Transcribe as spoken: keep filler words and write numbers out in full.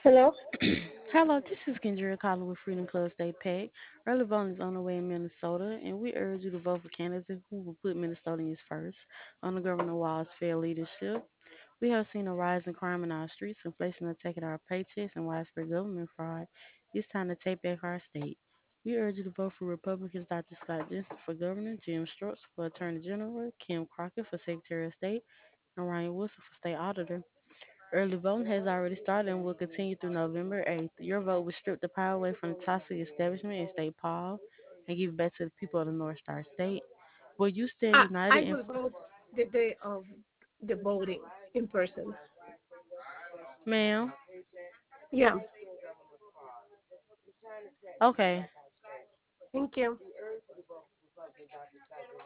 Hello? Hello, this is Kendra calling with Freedom Club State PAC. Early voting is on the way in Minnesota, and we urge you to vote for candidates who will put Minnesotans first under Governor Wall's fair leadership. We have seen a rise in crime in our streets, inflation attacking our paychecks, and widespread government fraud. It's time to take back our state. We urge you to vote for Republicans Doctor Scott Jensen for governor, Jim Schwartz for Attorney General, Kim Crockett for Secretary of State, and Ryan Wilson for State Auditor. Early voting has already started and will continue through November eighth. Your vote will strip the power away from the toxic establishment and stay Paul and give it back to the people of the North Star State. Will you stand I, united I and will vote the day of the voting in person. ma'am? Yeah. Okay. Thank you.